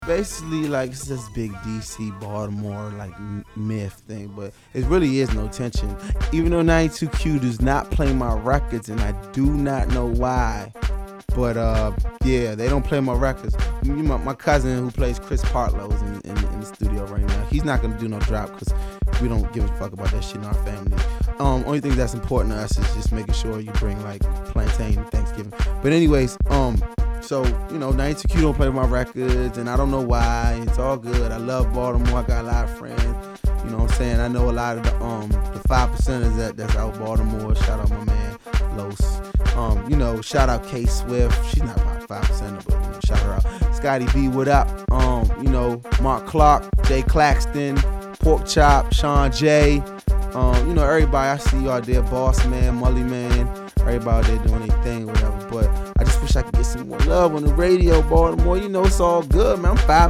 Basically, like it's this big DC Baltimore like myth thing, but it really is no tension. Even though 92Q does not play my records, and I do not know why, but yeah, they don't play my records. My cousin who plays Chris Partlow is in the studio right now. He's not gonna do no drop because we don't give a fuck about that shit in our family. Only thing that's important to us is just making sure you bring like plantain and Thanksgiving. But anyways, so, 92Q don't play my records, and I don't know why. It's all good. I love Baltimore. I got a lot of friends. You know what I'm saying? I know a lot of the 5%ers that's out Baltimore. Shout out my man, Los. Shout out K Swift. She's not about 5%er, but shout her out. Scotty B, what up? Mark Clark, Jay Claxton, Pork Chop, Sean J. Everybody I see you out there, Boss Man, Mully Man. Everybody out there doing their thing, whatever. But I just wish I could get some more love on the radio, Baltimore. It's all good, man. I'm 5